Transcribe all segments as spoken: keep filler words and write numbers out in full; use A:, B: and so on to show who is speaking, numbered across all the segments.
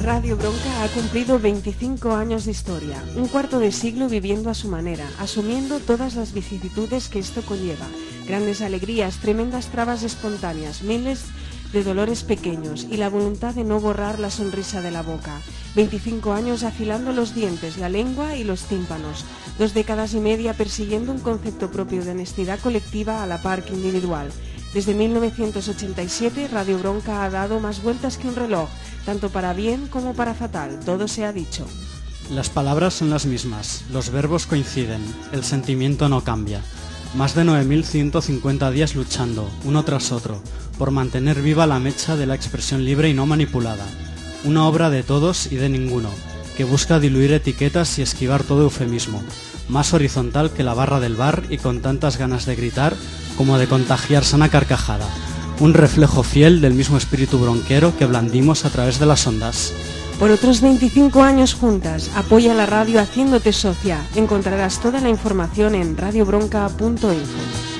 A: Radio Bronca ha cumplido veinticinco años de historia, un cuarto de siglo viviendo a su manera, asumiendo todas las vicisitudes que esto conlleva, grandes alegrías, tremendas trabas espontáneas, miles de dolores pequeños y la voluntad de no borrar la sonrisa de la boca. veinticinco años afilando los dientes, la lengua y los tímpanos, dos décadas y media persiguiendo un concepto propio de honestidad colectiva a la par que individual. Desde mil novecientos ochenta y siete, Radio Bronca ha dado más vueltas que un reloj, tanto para bien como para fatal, todo se ha dicho.
B: Las palabras son las mismas, los verbos coinciden, el sentimiento no cambia. Más de nueve mil ciento cincuenta días luchando, uno tras otro, por mantener viva la mecha de la expresión libre y no manipulada. Una obra de todos y de ninguno, que busca diluir etiquetas y esquivar todo eufemismo, más horizontal que la barra del bar y con tantas ganas de gritar como de contagiar sana carcajada. Un reflejo fiel del mismo espíritu bronquero que blandimos a través de las ondas.
A: Por otros veinticinco años juntas, apoya la radio haciéndote socia. Encontrarás toda la información en radio bronca punto info.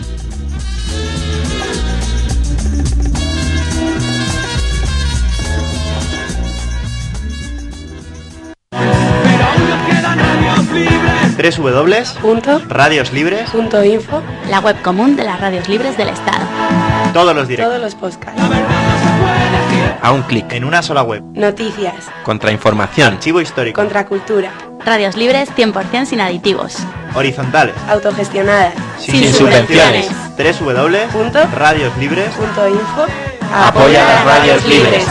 C: doble u doble u doble u punto radios libres
D: punto info,
E: la web común de las radios libres del Estado.
C: Todos los directos.
D: Todos los podcasts.
C: A un clic. En una sola web.
D: Noticias.
C: Contrainformación. Archivo histórico.
D: Contracultura.
E: Radios libres cien por ciento sin aditivos.
C: Horizontales.
D: Autogestionadas.
C: Sin,
E: Sin subvenciones.
C: doble u doble u doble u punto radios libres
D: Punto info.
C: Apoya las radios libres.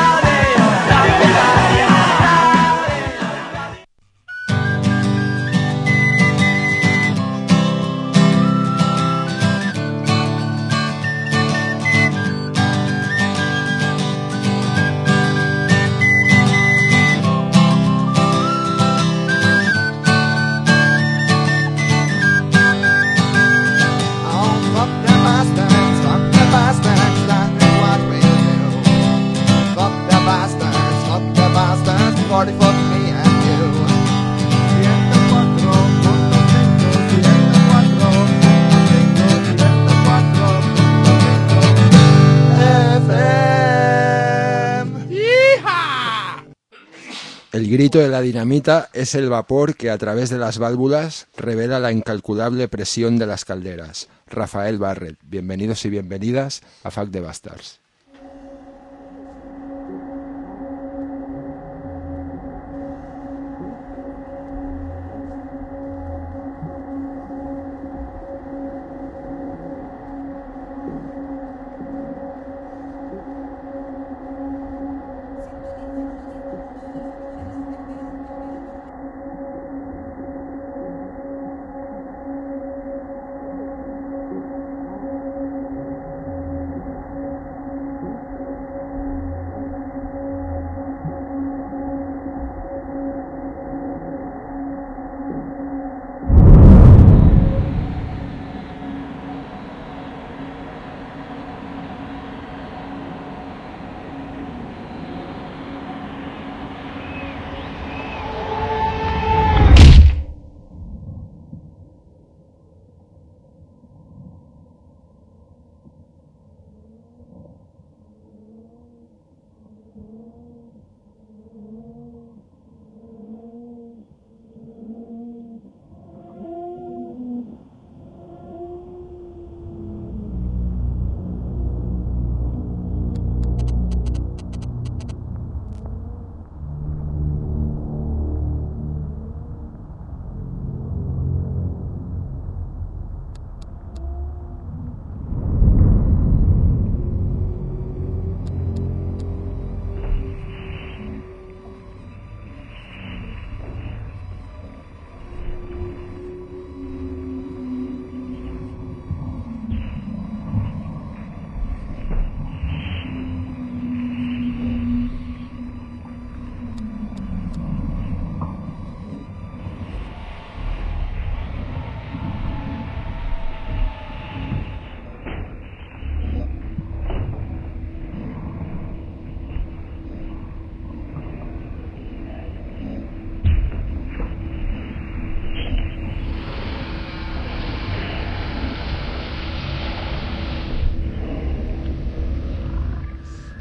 F: El grito de la dinamita es el vapor que a través de las válvulas revela la incalculable presión de las calderas. Rafael Barret, bienvenidos y bienvenidas a Fuck the Bastards.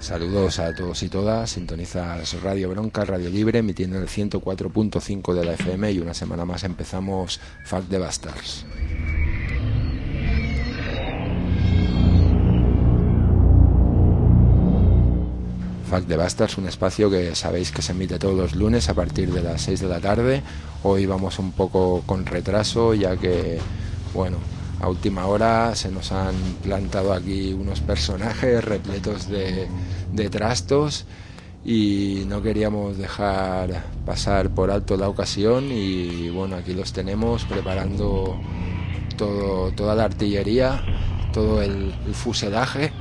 F: Saludos a todos y todas, sintonizas Radio Bronca, Radio Libre, emitiendo en el ciento cuatro punto cinco de la F M y una semana más empezamos Fuck the Bastards. Fuck the Bastards, un espacio que sabéis que se emite todos los lunes a partir de las seis de la tarde. Hoy vamos un poco con retraso ya que, bueno, a última hora se nos han plantado aquí unos personajes repletos de, de trastos y no queríamos dejar pasar por alto la ocasión y bueno, aquí los tenemos preparando todo, toda la artillería, todo el, el fuselaje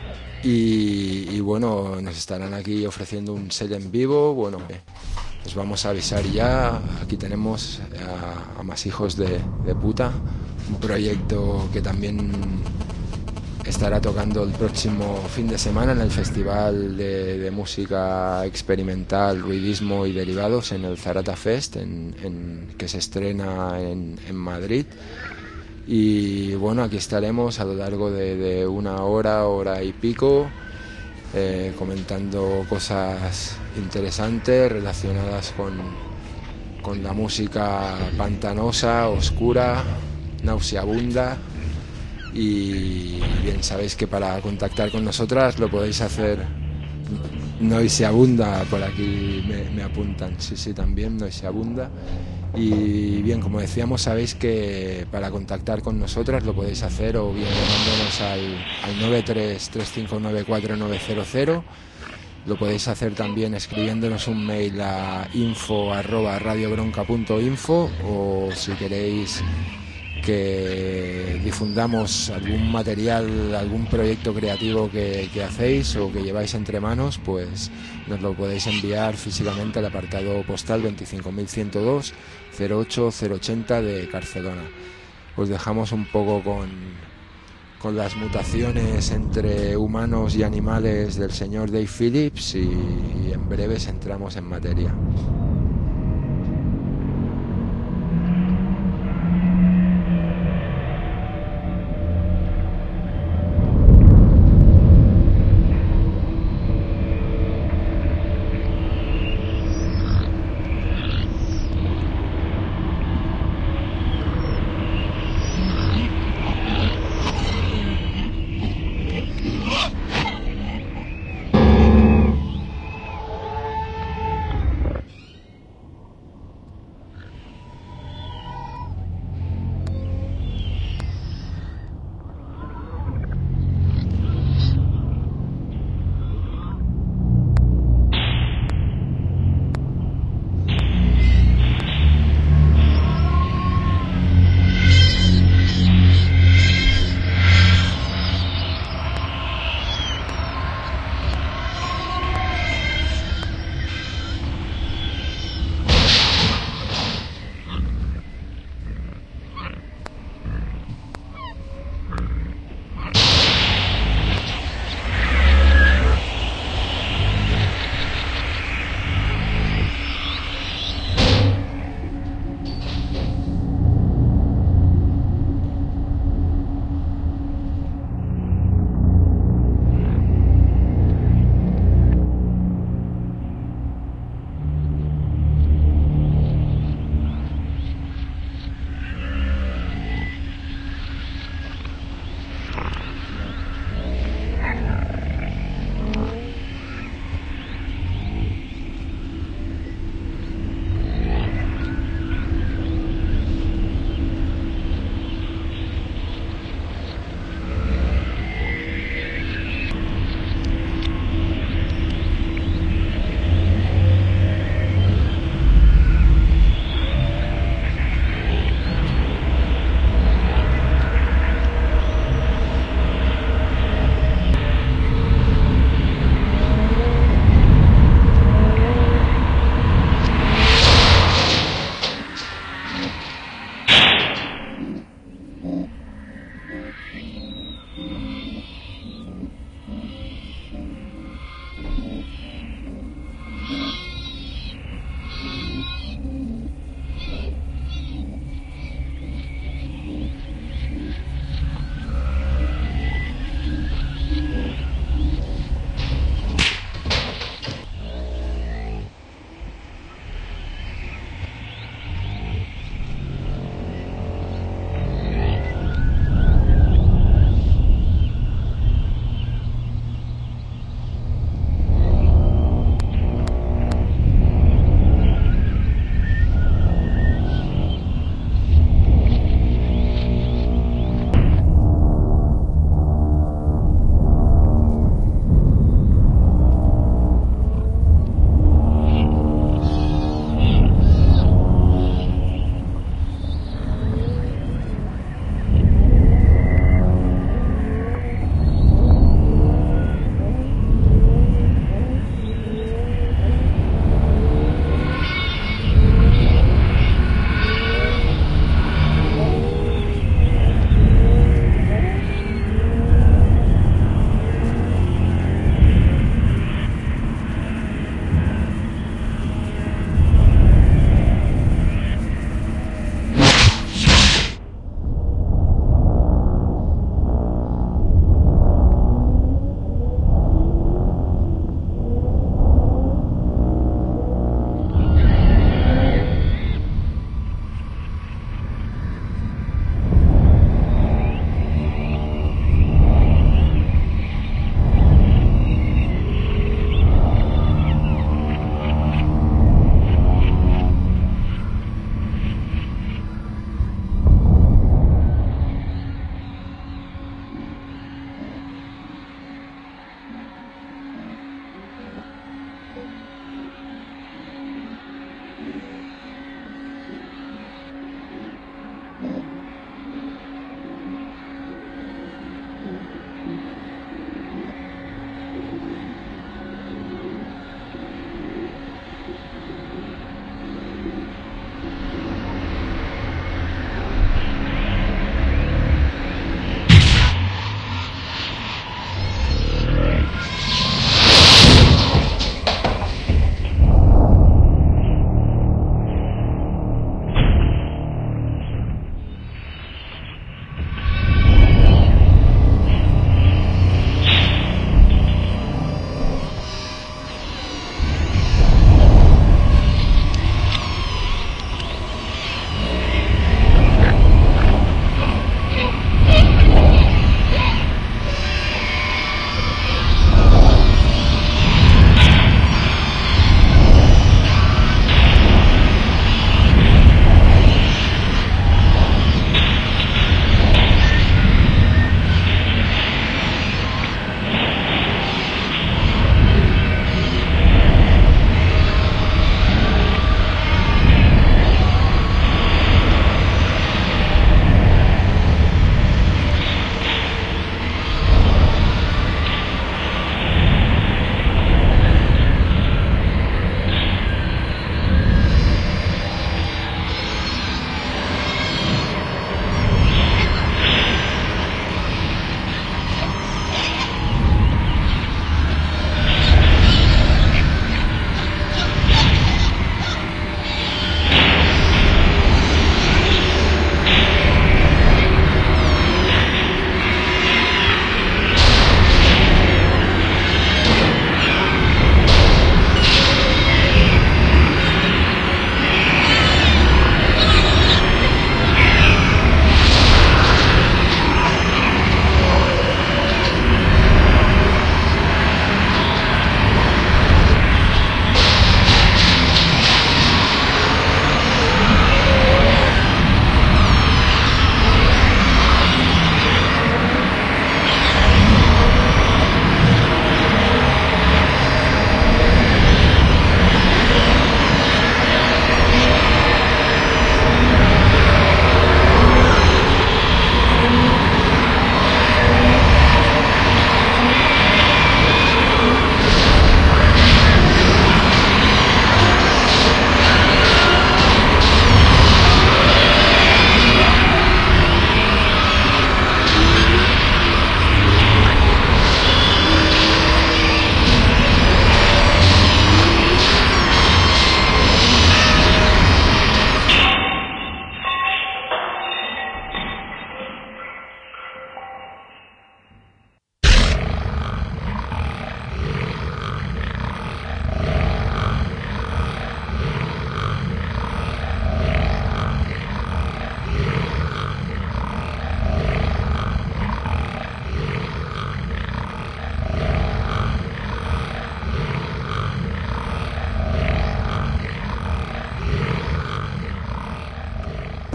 F: y, y bueno, nos estarán aquí ofreciendo un set en vivo. Bueno, os vamos a avisar ya, aquí tenemos a, a Más Hijos de, de Puta, un proyecto que también estará tocando el próximo fin de semana en el Festival de, de Música Experimental, Ruidismo y Derivados en el Zarata Fest, en, en, que se estrena en, en Madrid. Y bueno, aquí estaremos a lo largo de, de una hora, hora y pico, eh, comentando cosas interesantes relacionadas con, con la música pantanosa, oscura, nauseabunda. Y bien, sabéis que para contactar con nosotras lo podéis hacer nauseabunda, por aquí me, me apuntan, sí, sí, también nauseabunda. Y bien, como decíamos, sabéis que para contactar con nosotras lo podéis hacer o bien llamándonos al, al nueve tres tres cinco nueve cuatro nueve cero cero. Lo podéis hacer también escribiéndonos un mail a info arroba radiobronca punto info, o si queréis que difundamos algún material, algún proyecto creativo que, que hacéis o que lleváis entre manos, pues nos lo podéis enviar físicamente al apartado postal veinticinco mil ciento dos, cero ocho cero ochenta de Barcelona. Os dejamos un poco con, con las mutaciones entre humanos y animales del señor Dave Phillips y, y en breves entramos en materia.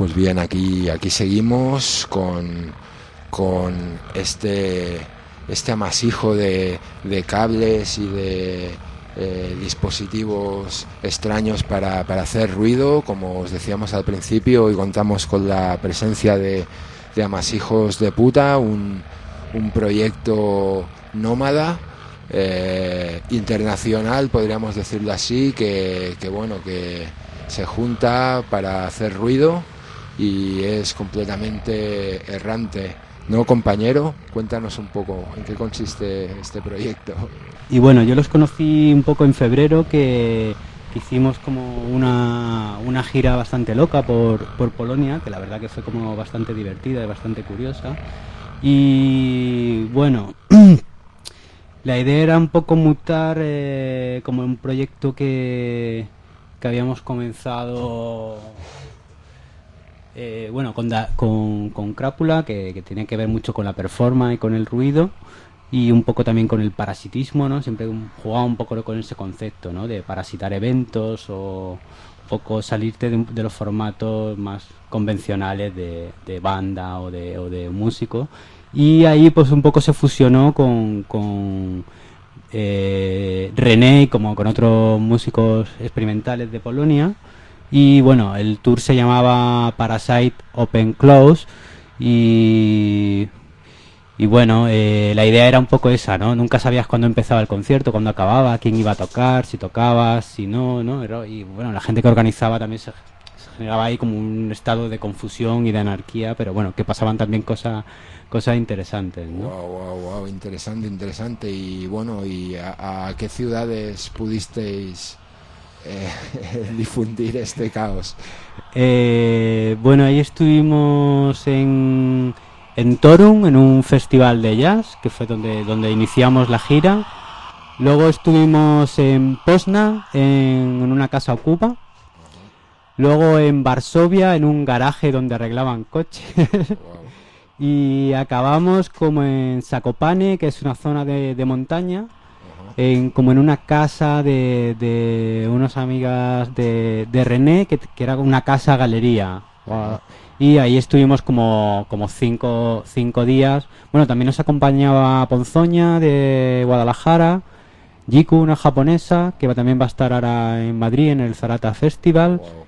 F: Pues bien, aquí, aquí seguimos con, con este, este amasijo de, de cables y de eh, dispositivos extraños para, para hacer ruido. Como os decíamos al principio, hoy contamos con la presencia de, de Amasijos de Puta, un, un proyecto nómada, eh, internacional, podríamos decirlo así, que, que bueno, que se junta para hacer ruido y es completamente errante, ¿no, compañero? Cuéntanos un poco en qué consiste este proyecto.
G: Y bueno, yo los conocí un poco en febrero, que, que hicimos como una, una gira bastante loca por, por Polonia, que la verdad que fue como bastante divertida y bastante curiosa. Y bueno, la idea era un poco mutar eh, como un proyecto que, que habíamos comenzado... Eh, bueno, con, da, con, con Crápula, que, que tiene que ver mucho con la performance y con el ruido, y un poco también con el parasitismo, ¿no? Siempre jugaba un poco con ese concepto, ¿no? De parasitar eventos o un poco salirte de, de los formatos más convencionales de, de banda o de, o de músico. Y ahí pues un poco se fusionó con, con eh, René y como con otros músicos experimentales de Polonia. Y bueno, el tour se llamaba Parasite Open Close y, y bueno, eh, la idea era un poco esa, ¿no? Nunca sabías cuándo empezaba el concierto, cuándo acababa, quién iba a tocar, si tocabas, si no, ¿no? Y bueno, la gente que organizaba también se, se generaba ahí como un estado de confusión y de anarquía, pero bueno, que pasaban también cosas cosas interesantes, ¿no?
F: Wow, wow, wow, interesante, interesante. Y bueno, ¿y a, a qué ciudades pudisteis Eh, difundir este caos?
G: Eh, bueno, ahí estuvimos en, en Torun, en un festival de jazz, que fue donde, donde iniciamos la gira. Luego estuvimos en Poznan, en, en una casa ocupa. Uh-huh. Luego en Varsovia, en un garaje donde arreglaban coches. Wow. Y acabamos como en Zakopane, que es una zona de, de montaña. En, como en una casa de, de unas amigas de, de René, que, que era una casa galería. Wow. Y ahí estuvimos como, como cinco, cinco días. Bueno, también nos acompañaba Ponzoña de Guadalajara, Jiku, una japonesa, que va, también va a estar ahora en Madrid en el Zarata Festival. Wow.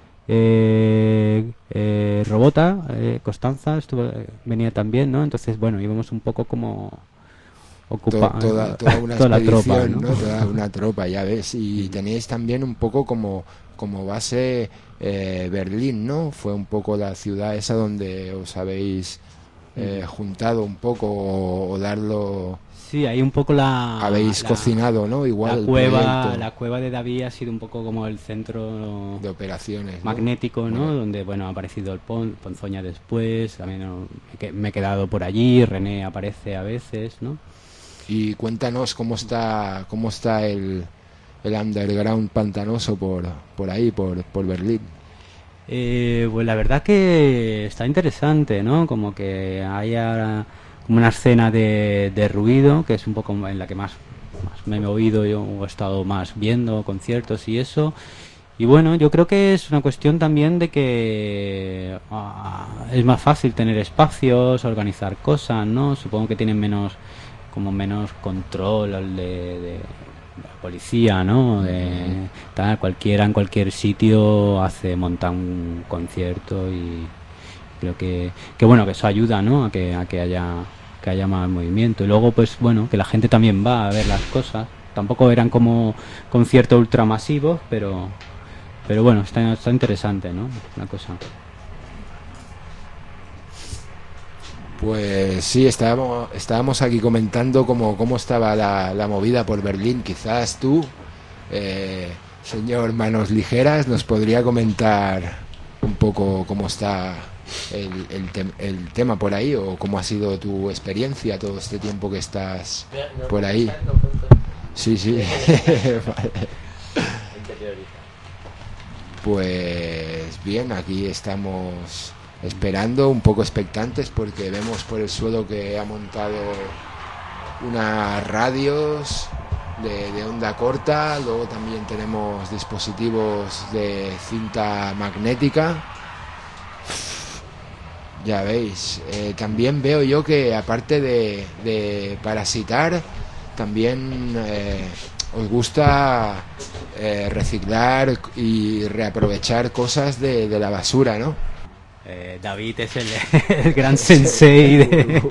G: Eh, eh, Robota, eh, Constanza, estuvo, venía también, ¿no? Entonces, bueno, íbamos un poco como... Ocupa,
F: toda, toda una toda expedición,
G: tropa, ¿no?
F: ¿no? Toda una tropa, ya ves. Y teníais también un poco como, como base eh, Berlín, ¿no? Fue un poco la ciudad esa donde os habéis eh, juntado un poco o, o darlo...
G: Sí, ahí un poco la...
F: Habéis
G: la,
F: cocinado, ¿no? Igual
G: la cueva, la cueva de David ha sido un poco como el centro...
F: de operaciones, ¿no?
G: Magnético, ¿no? Bueno. Donde, bueno, ha aparecido el Pon, Ponzoña después, también ¿no? me he quedado por allí, René aparece a veces, ¿no?
F: Y cuéntanos cómo está cómo está el, el underground pantanoso por, por ahí, por, por Berlín.
G: Eh, pues la verdad que está interesante, ¿no? Como que hay ahora como una escena de, de ruido, que es un poco en la que más, más me he movido, yo he estado más viendo conciertos y eso. Y bueno, yo creo que es una cuestión también de que ah, es más fácil tener espacios, organizar cosas, ¿no? Supongo que tienen menos... como menos control de, de la policía, ¿no? De, tal, cualquiera en cualquier sitio hace monta un concierto y creo que, que bueno, que eso ayuda, ¿no? A que a que haya que haya más movimiento. Y luego pues bueno, que la gente también va a ver las cosas. Tampoco eran como conciertos ultramasivos, pero pero bueno, está está interesante, ¿no? Una cosa.
F: Pues sí, estábamos, estábamos aquí comentando cómo, cómo estaba la, la movida por Berlín. Quizás tú, eh, señor Manos Ligeras, nos podría comentar un poco cómo está el, el, te, el tema por ahí o cómo ha sido tu experiencia todo este tiempo que estás por ahí. Sí, sí. Vale. Pues bien, aquí estamos... esperando, un poco expectantes, porque vemos por el suelo que ha montado unas radios de, de onda corta, luego también tenemos dispositivos de cinta magnética. Ya veis, eh, también veo yo que aparte de, de parasitar, también eh, os gusta eh, reciclar y reaprovechar cosas de, de la basura, ¿no?
G: Eh, David es el, el gran sensei de,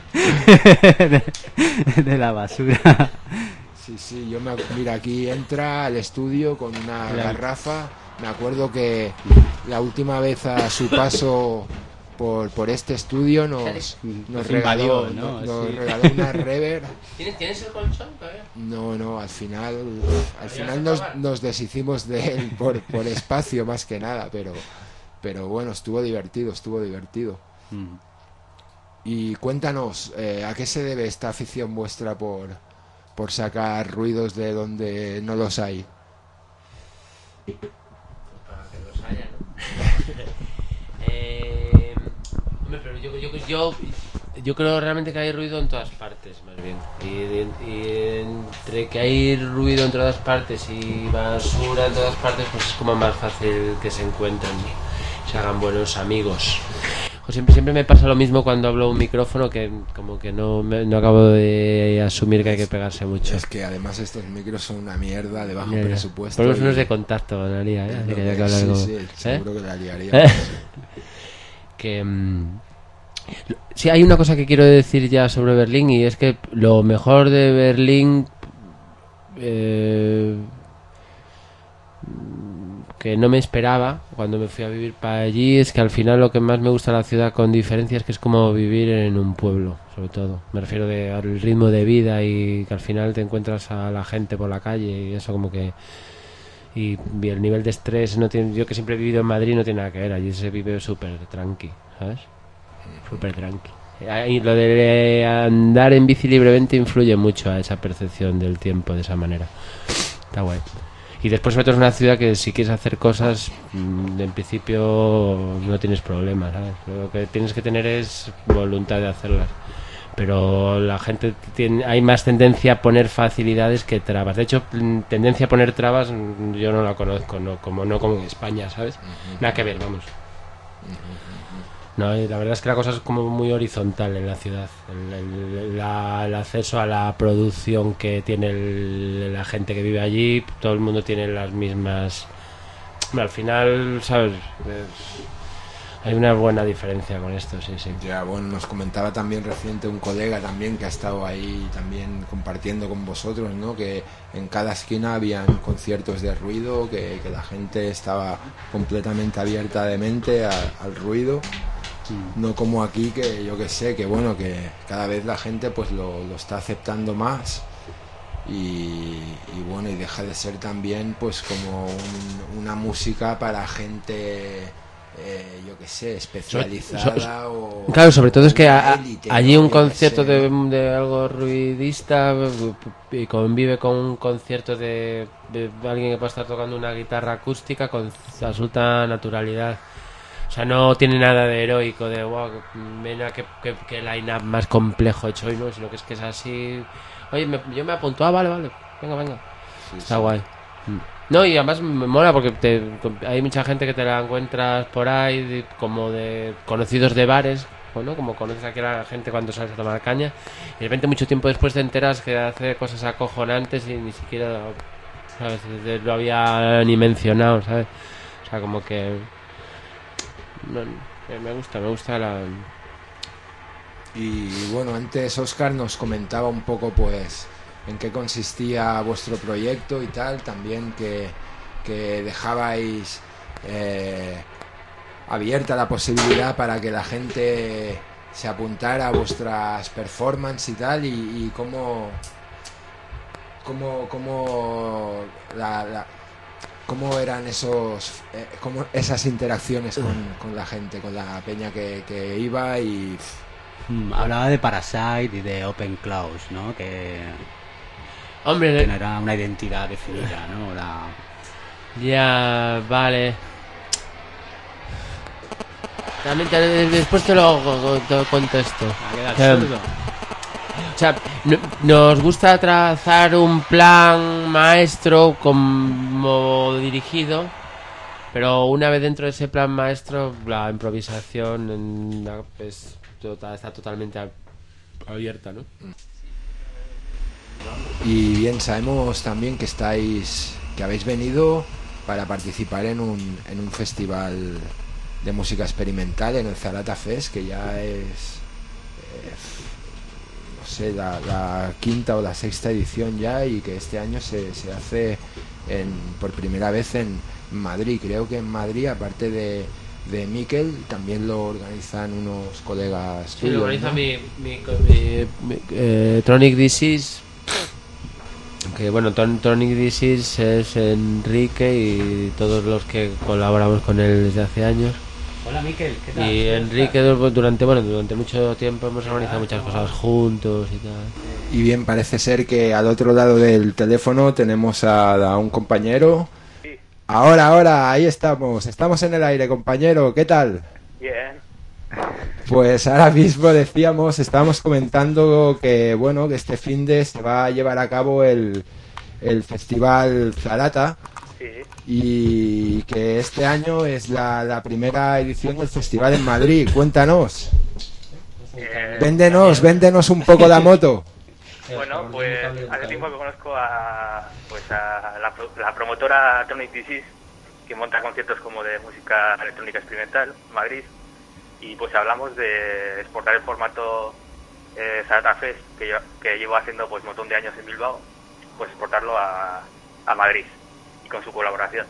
G: de, de la basura.
F: Sí, sí, yo me, mira, aquí entra al estudio con una garrafa. Me acuerdo que la última vez a su paso por, por este estudio nos, nos, regaló, ¿no? nos, nos sí. regaló una rever.
H: ¿Tienes, ¿Tienes el colchón todavía?
F: No, no, al final al final nos, nos deshicimos de él por, por espacio más que nada, pero, pero bueno, estuvo divertido, estuvo divertido. Mm. Y cuéntanos, eh, ¿a qué se debe esta afición vuestra por, por sacar ruidos de donde no los hay?
H: Para que los haya, ¿no? eh, hombre, pero yo, yo, yo, yo creo realmente que hay ruido en todas partes, más bien. Y, y entre que hay ruido en todas partes y basura en todas partes, pues es como más fácil que se encuentren, se hagan buenos amigos. Siempre, siempre me pasa lo mismo cuando hablo a un micrófono, que como que no, me, no acabo de asumir que hay que pegarse mucho.
F: Es que además estos micros son una mierda de bajo mierda. presupuesto.
H: Por lo menos y... de contacto, Analia, ¿eh? Así que ya que hablar
F: sí,
H: como...
F: sí,
H: ¿eh?
F: seguro que la liaría.
H: que... Um... Sí, hay una cosa que quiero decir ya sobre Berlín, y es que lo mejor de Berlín... Eh... que no me esperaba cuando me fui a vivir para allí, es que al final lo que más me gusta de la ciudad, con diferencia, es que es como vivir en un pueblo, sobre todo. Me refiero de, al ritmo de vida, y que al final te encuentras a la gente por la calle y eso como que... Y, y el nivel de estrés, no tiene, yo que siempre he vivido en Madrid, no tiene nada que ver. Allí se vive súper tranqui, ¿sabes? Súper tranqui. Y lo de andar en bici libremente influye mucho a esa percepción del tiempo de esa manera. Está guay. Y después metes en una ciudad que si quieres hacer cosas, en principio no tienes problemas, ¿sabes? Lo que tienes que tener es voluntad de hacerlas. Pero la gente tiene, hay más tendencia a poner facilidades que trabas. De hecho, tendencia a poner trabas yo no la conozco, no, como no como en España, ¿sabes? Nada que ver, vamos. No, la verdad es que la cosa es como muy horizontal en la ciudad. El, el, la, el acceso a la producción que tiene el, la gente que vive allí, todo el mundo tiene las mismas... Al final, ¿sabes? Es, hay una buena diferencia con esto, sí, sí.
F: Ya, bueno, nos comentaba también reciente un colega también que ha estado ahí también compartiendo con vosotros, ¿no? Que en cada esquina habían conciertos de ruido, que, que la gente estaba completamente abierta de mente a, al ruido. No como aquí, que yo que sé, que bueno, que cada vez la gente pues lo, lo está aceptando más, y, y bueno, y deja de ser también pues como un, una música para gente eh, yo que sé, especializada. So, so,
H: o claro, sobre todo es que a, élite, allí un concierto de, de algo ruidista y convive con un concierto de, de alguien que puede estar tocando una guitarra acústica con absoluta naturalidad. O sea, no tiene nada de heroico, de wow, mira que, que, que line-up más complejo hecho hoy, ¿no? Sino que es que es así. Oye, me, yo me apunto, ah, vale, vale, venga, venga. Sí, está sí. guay. No, y además me mola porque te, hay mucha gente que te la encuentras por ahí, de, como de conocidos de bares, ¿no? Como conoces aquí a la gente cuando sales a tomar caña, y de repente mucho tiempo después te enteras que hace cosas acojonantes y ni siquiera, ¿sabes? Lo había ni mencionado, ¿sabes? O sea, como que... No, me gusta, me gusta la...
F: Y bueno, antes Óscar nos comentaba un poco pues en qué consistía vuestro proyecto y tal, también que, que dejabais eh, abierta la posibilidad para que la gente se apuntara a vuestras performances y tal, y, y cómo cómo, cómo la... la ¿Cómo eran esos, eh, cómo esas interacciones con, con la gente, con la peña que, que iba? Y
G: mm, hablaba de Parasite y de Open Close, ¿no? Que,
H: Hombre,
G: que no era una identidad definida, ¿no? La...
H: Ya, vale. También te, después te lo, te lo contesto. O sea, no, nos gusta trazar un plan maestro como dirigido, Pero una vez dentro de ese plan maestro, la improvisación en la- es total- está totalmente a- abierta, ¿no?
F: Y bien, sabemos también que estáis, que habéis venido para participar en un, en un festival de música experimental, en el Zarata Fest, que ya es, eh, no sé, la, la quinta o la sexta edición ya, y que este año se, se hace en, por primera vez en Madrid. Creo que en Madrid, aparte de, de Miquel, también lo organizan unos colegas
H: Sí,
F: tuyos,
H: lo organiza
F: ¿no?
H: mi, mi, mi- mi- eh, Tronic Disease. Que bueno, Ton- Tronic Disease es Enrique y todos los que colaboramos con él desde hace años.
G: Hola, Miquel, ¿qué tal?
H: Y Enrique durante bueno durante mucho tiempo hemos organizado muchas cosas juntos y tal.
F: Y bien, parece ser que al otro lado del teléfono tenemos a, a un compañero. Ahora, ahora, ahí estamos. Estamos en el aire, compañero. ¿Qué tal?
C: Bien.
F: Pues ahora mismo decíamos, estábamos comentando que, bueno, que este finde se va a llevar a cabo el, el Festival Zarata.
C: Sí.
F: Y que este año es la, la primera edición del festival en Madrid. Cuéntanos.
C: Eh,
F: Véndenos, véndenos un poco la moto.
C: Bueno, pues hace tiempo que conozco a, pues a la, pro- la promotora Tronic Disease, que monta conciertos como de música electrónica experimental en Madrid, y pues hablamos de exportar el formato eh, Zarata Fest, que, yo, que llevo haciendo pues un montón de años en Bilbao, pues exportarlo a, a Madrid, y con su colaboración.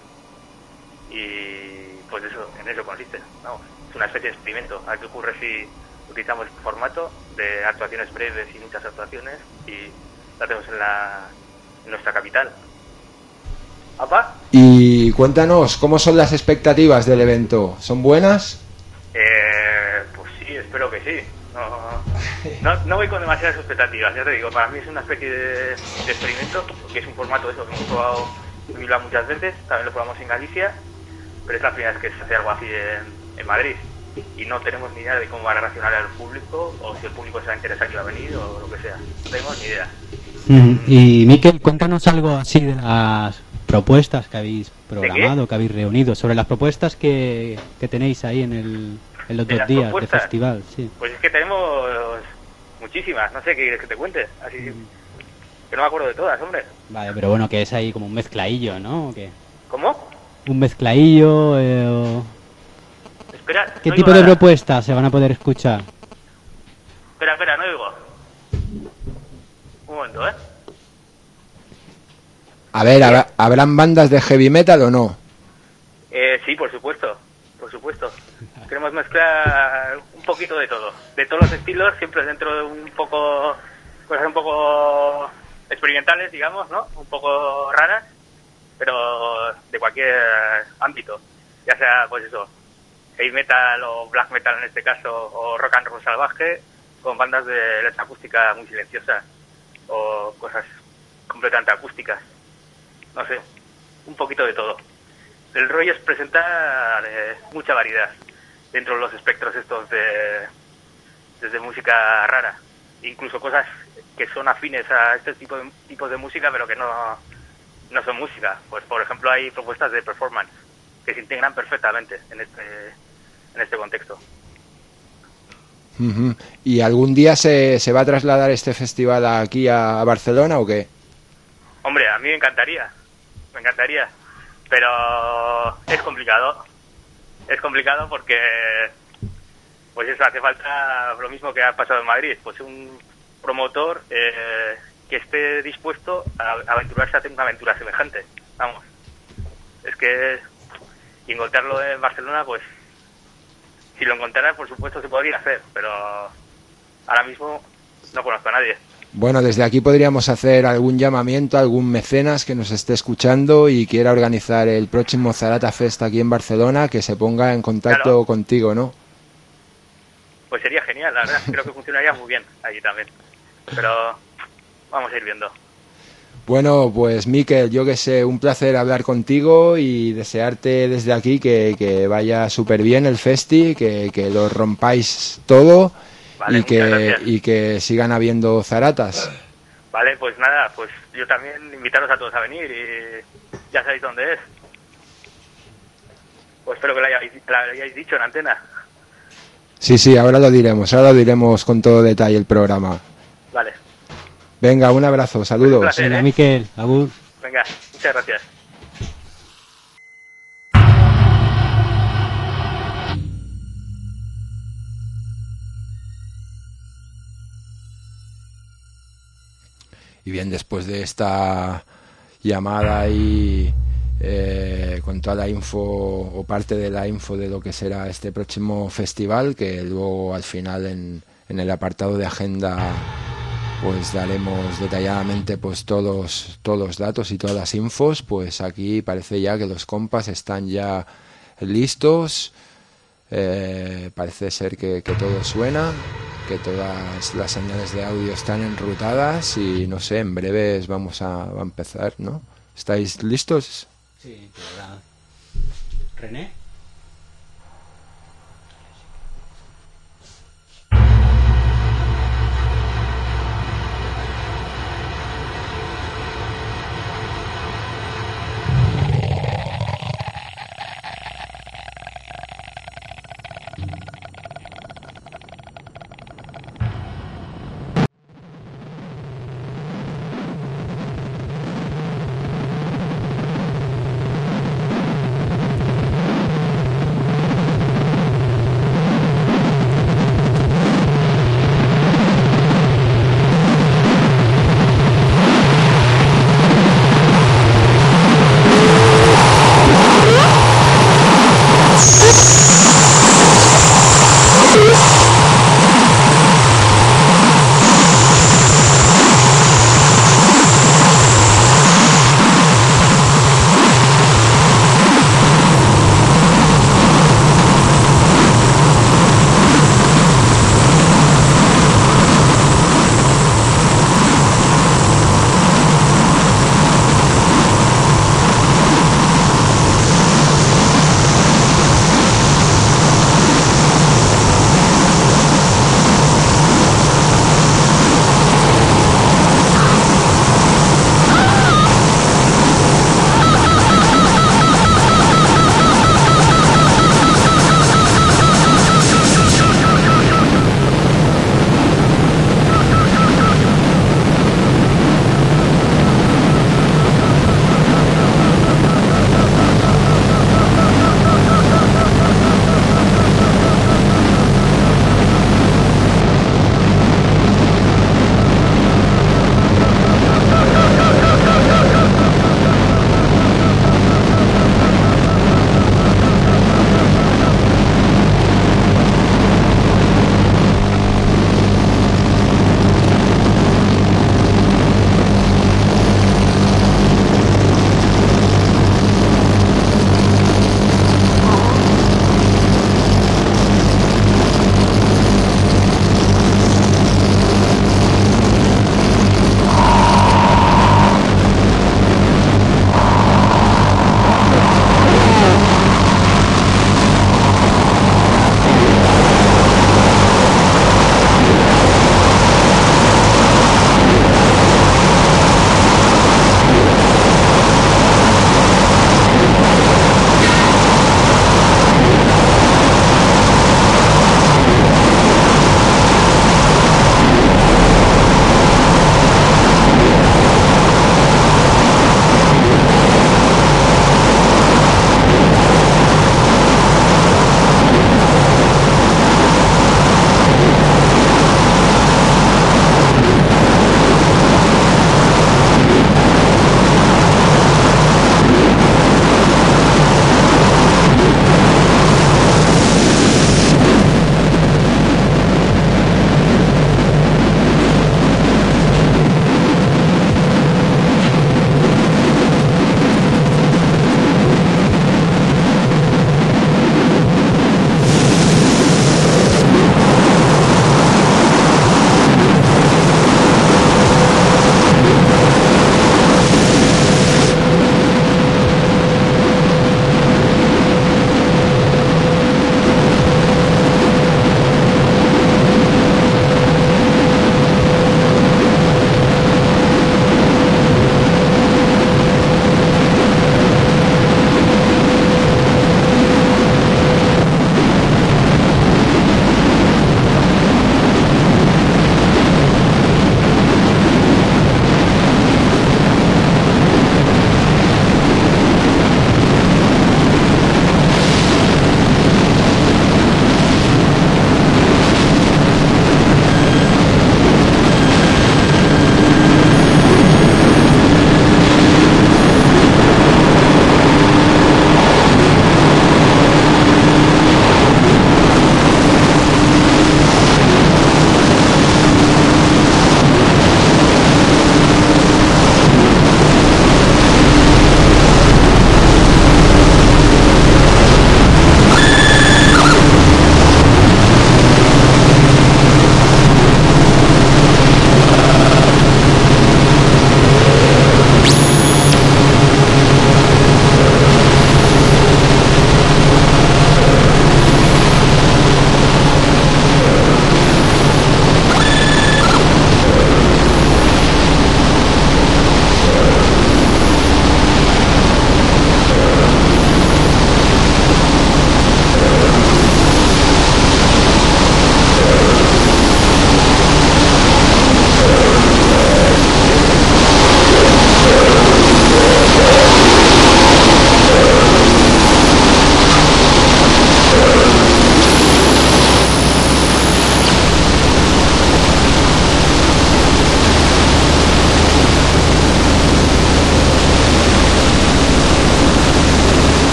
C: Y pues eso, en eso consiste, vamos, es una especie de experimento. A ver qué ocurre si utilizamos este formato de actuaciones breves y muchas actuaciones y lo hacemos en, la, en nuestra capital. ¿Apa?
F: Y cuéntanos, ¿cómo son las expectativas del evento? ¿Son buenas?
C: Eh, pues sí, espero que sí. No, no, no voy con demasiadas expectativas, ya te digo, para mí es una especie de, de experimento, que es un formato eso que hemos probado en Bilbao muchas veces, también lo probamos en Galicia, pero es la primera vez que se hace algo así en, en Madrid. Y no tenemos ni idea de cómo va a reaccionar el público, o si el público se va a interesar que va a venir, o lo que sea. No tenemos ni idea.
G: Mm, Y Miquel, cuéntanos algo así de las propuestas que habéis programado, que habéis reunido, sobre las propuestas que, que tenéis ahí en, el, en los
C: ¿De
G: dos
C: las
G: días de
C: propuestas?
G: festival. Sí.
C: Pues es que tenemos muchísimas, no sé qué quieres que te cuente, así que no me acuerdo de todas, hombre.
G: Vale, pero bueno, que es ahí como un mezclaillo, ¿no? ¿O qué?
C: ¿Cómo?
G: Un mezclaillo. Eh, o-
C: Espera,
G: ¿Qué
C: no
G: tipo
C: oigo
G: de
C: nada.
G: propuestas se van a poder escuchar?
C: Espera, espera, no oigo. Un momento, ¿eh?
F: A ver, ¿habrá- ¿habrán bandas de heavy metal o no?
C: Eh, sí, por supuesto, por supuesto. Queremos mezclar un poquito de todo, de todos los estilos, siempre dentro de un poco, cosas un poco experimentales, digamos, ¿no? Un poco raras, pero de cualquier ámbito, ya sea, pues eso, heavy metal o black metal en este caso, o rock and roll salvaje, con bandas de electroacústica muy silenciosas, o cosas completamente acústicas, no sé, un poquito de todo. El rollo es presentar eh, mucha variedad dentro de los espectros estos de desde música rara, incluso cosas que son afines a este tipo de tipos de música pero que no, no son música. Pues por ejemplo hay propuestas de performance que se integran perfectamente en este en este contexto.
F: Ujú. ¿Y algún día se, se va a trasladar este festival aquí a, a Barcelona o qué?
C: Hombre, a mí me encantaría, me encantaría, pero es complicado, es complicado porque, pues eso, hace falta lo mismo que ha pasado en Madrid, pues un promotor eh, que esté dispuesto a aventurarse a hacer una aventura semejante, vamos, es que, y encontrarlo en Barcelona, pues, si lo encontrara, por supuesto se podría hacer, pero ahora mismo no conozco a nadie.
F: Bueno, desde aquí podríamos hacer algún llamamiento a algún mecenas que nos esté escuchando y quiera organizar el próximo Zarata Fest aquí en Barcelona, que se ponga en contacto
C: Claro.
F: contigo, ¿no?
C: Pues sería genial, la verdad, creo que funcionaría muy bien allí también, pero vamos a ir viendo.
F: Bueno, pues Miquel, yo que sé, un placer hablar contigo y desearte desde aquí que, que vaya súper bien el festi, que, que lo rompáis todo.
C: Vale,
F: y
C: muchas
F: que
C: gracias.
F: y que sigan habiendo zaratas.
C: Vale, pues nada, pues yo también invitaros a todos a venir y ya sabéis dónde es. Pues espero que lo hayáis, lo hayáis dicho en antena.
F: Sí, sí, ahora lo diremos, ahora lo diremos con todo detalle el programa.
C: Vale.
F: Venga, un abrazo, saludos.
C: Un placer,
G: Venga,
C: ¿eh?
G: Miquel, agur.
C: Venga, muchas gracias.
F: Y bien, después de esta llamada y eh, con toda la info o parte de la info de lo que será este próximo festival, que luego al final en, en el apartado de agenda pues daremos detalladamente pues todos, todos los datos y todas las infos, pues aquí parece ya que los compas están ya listos. Eh, parece ser que, que todo suena, que todas las señales de audio están enrutadas y no sé, en breves vamos a, a empezar, ¿no? ¿Estáis listos?
B: Sí, verdad. ¿René?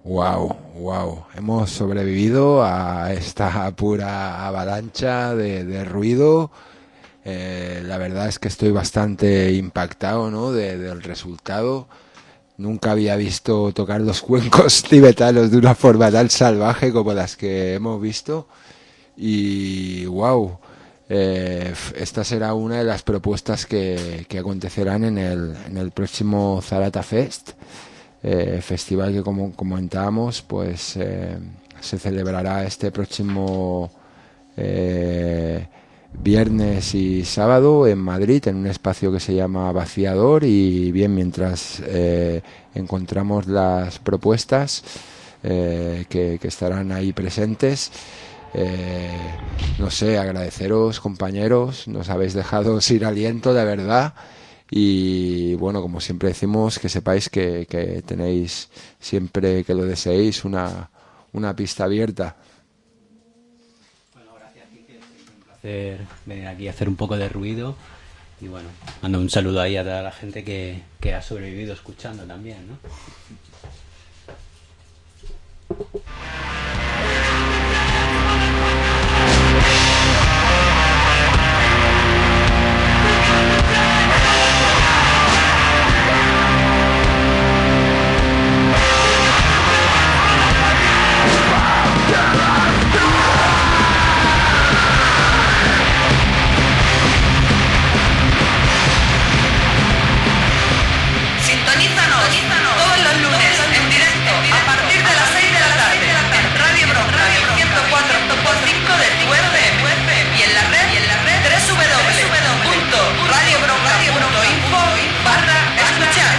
F: Wow, wow. Hemos sobrevivido a esta pura avalancha de, de ruido. Eh, la verdad es que estoy bastante impactado, ¿no?, de, del resultado. Nunca había visto tocar los cuencos tibetanos de una forma tan salvaje como las que hemos visto. Y wow, eh, esta será una de las propuestas que, que acontecerán en el, en el próximo Zarata Fest. Eh, festival que, como comentábamos, pues eh, se celebrará este próximo eh, viernes y sábado en Madrid, en un espacio que se llama Vaciador. Y bien, mientras eh, encontramos las propuestas eh, que, que estarán ahí presentes, eh, no sé, agradeceros, compañeros, nos habéis dejado sin aliento, de verdad. Y bueno, como siempre decimos, que sepáis que, que tenéis, siempre que lo deseéis, una, una pista abierta.
G: Bueno, gracias a ti, que es un placer venir aquí a hacer un poco de ruido. Y bueno, mando un saludo ahí a toda la gente que, que ha sobrevivido escuchando también, ¿no?
I: Sintonízanos todos los lunes en directo a partir de las seis de la tarde en Radio Bronx, Radio ciento cuatro punto cinco de tu F M y en la red, y en la red doble u doble u doble u punto radio bronca punto info barra escuchar.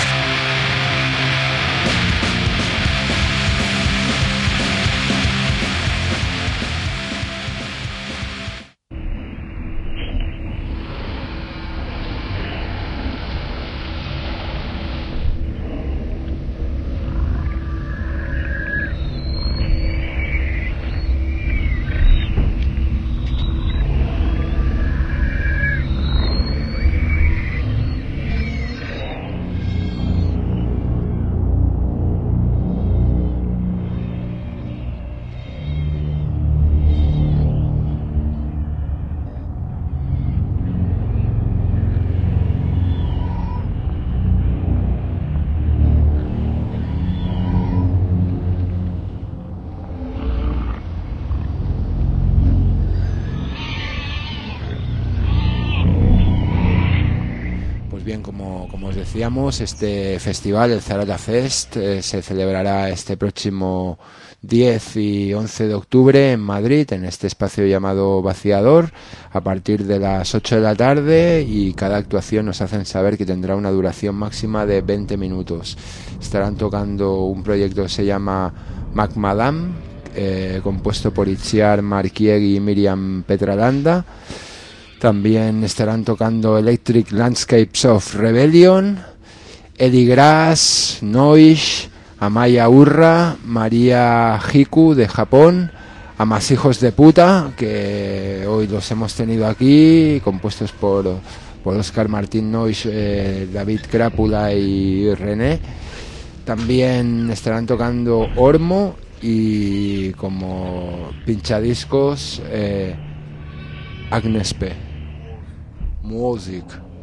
F: Bien, como, como os decíamos, este festival, el Zarata Fest, eh, se celebrará este próximo diez y once de octubre en Madrid, en este espacio llamado Vaciador, a partir de las ocho de la tarde, y cada actuación nos hacen saber que tendrá una duración máxima de veinte minutos. Estarán tocando un proyecto que se llama Macmadam, eh, compuesto por Itziar Markiegi y Miriam Petralanda. También estarán tocando Electric Landscapes of Rebellion, Eddie Grass, Noish, Amaya Urra, María Hiku de Japón, Amasijos de Puta, que hoy los hemos tenido aquí, compuestos por, por Oscar Martín Noish, eh, David Crápula y René. También estarán tocando Ormo y como pinchadiscos eh, Agnes P. Music.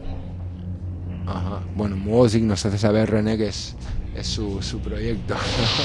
F: Ajá. Bueno, Music nos hace saber René que es, es su, su proyecto.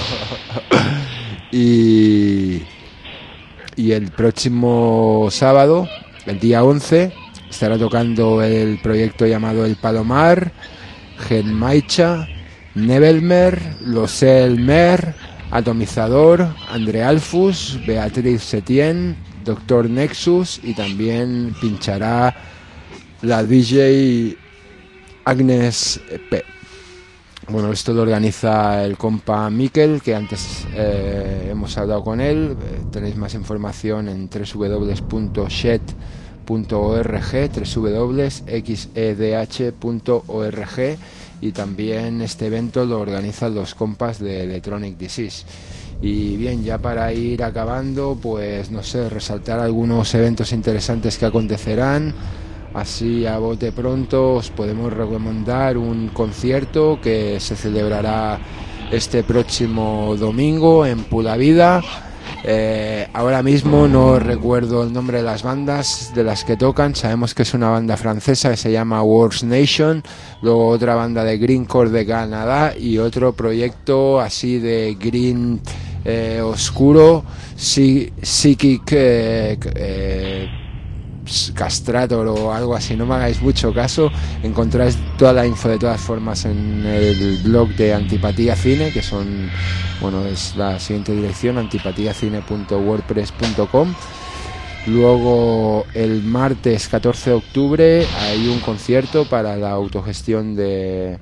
F: y, y el próximo sábado, el día once, estará tocando el proyecto llamado El Palomar, Gen Maicha, Nebelmer, Loselmer, Atomizador, André Alfus, Beatriz Setien, Doctor Nexus, y también pinchará la D J Agnes P. Bueno, esto lo organiza el compa Miquel, que antes eh, hemos hablado con él. Eh, tenéis más información en doble u doble u doble u punto shed punto org, doble u doble u doble u punto xedh punto org, y también este evento lo organizan los compas de Electronic Disease. Y bien, ya para ir acabando, pues no sé, resaltar algunos eventos interesantes que acontecerán. Así a bote pronto os podemos recomendar un concierto que se celebrará este próximo domingo en Pura Vida. Eh, ahora mismo no recuerdo el nombre de las bandas de las que tocan. Sabemos que es una banda francesa que se llama Worst Nation, luego otra banda de greencore de Canadá y otro proyecto así de green eh, oscuro, Psychic eh, eh, Castrator o algo así. No me hagáis mucho caso, encontráis toda la info de todas formas en el blog de Antipatía Cine, que son, bueno, es la siguiente dirección, antipatiacine punto wordpress punto com. Luego el martes catorce de octubre hay un concierto para la autogestión de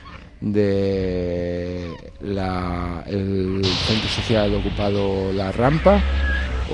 F: de la, el centro social ocupado La Rampa, o,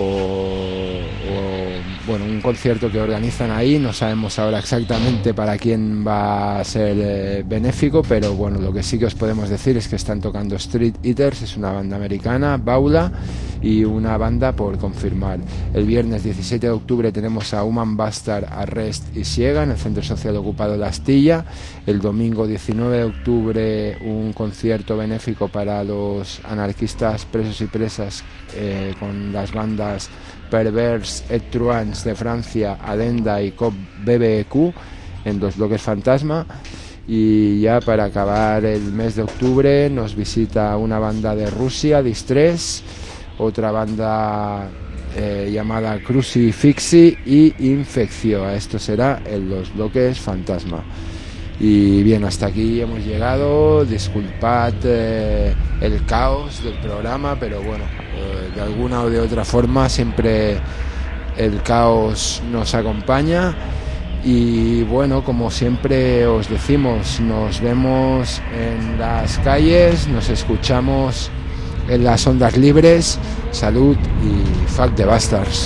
F: o bueno, un concierto que organizan ahí. No sabemos ahora exactamente para quién va a ser eh, benéfico, pero bueno, lo que sí que os podemos decir es que están tocando Street Eaters, es una banda americana, Baula, y una banda por confirmar. El viernes diecisiete de octubre tenemos a Human Bastard, Arrest y Siega en el centro social ocupado La Astilla. El domingo diecinueve de octubre un concierto benéfico para los anarquistas presos y presas eh, con las bandas Perverse et Truans de Francia, Adenda y Cop B B E Q en los bloques Fantasma. Y ya para acabar el mes de octubre nos visita una banda de Rusia, Distress, otra banda eh, llamada Crucifixi y Infeccio. Esto será en los bloques Fantasma. Y bien, hasta aquí hemos llegado. Disculpad eh, el caos del programa, pero bueno, eh, de alguna o de otra forma siempre el caos nos acompaña. Y bueno, como siempre os decimos, nos vemos en las calles, nos escuchamos en las ondas libres. Salud y fuck the bastards.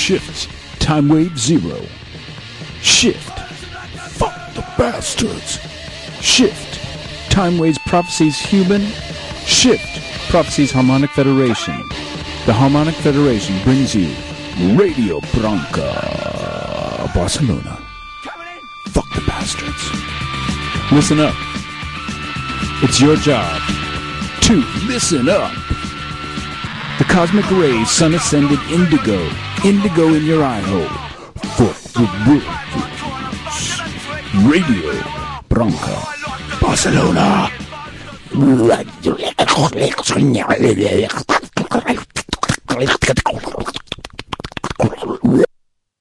J: Shift, Time Wave Zero. Shift, fuck the bastards. Shift, Time Wave's Prophecies Human. Shift, Prophecies Harmonic Federation. The Harmonic Federation brings you Radio Branca, Barcelona. Fuck the bastards. Listen up. It's your job to listen up. The cosmic rays, sun ascended indigo, indigo in your eye hole. Fuck the bastards. Radio Branca, Barcelona.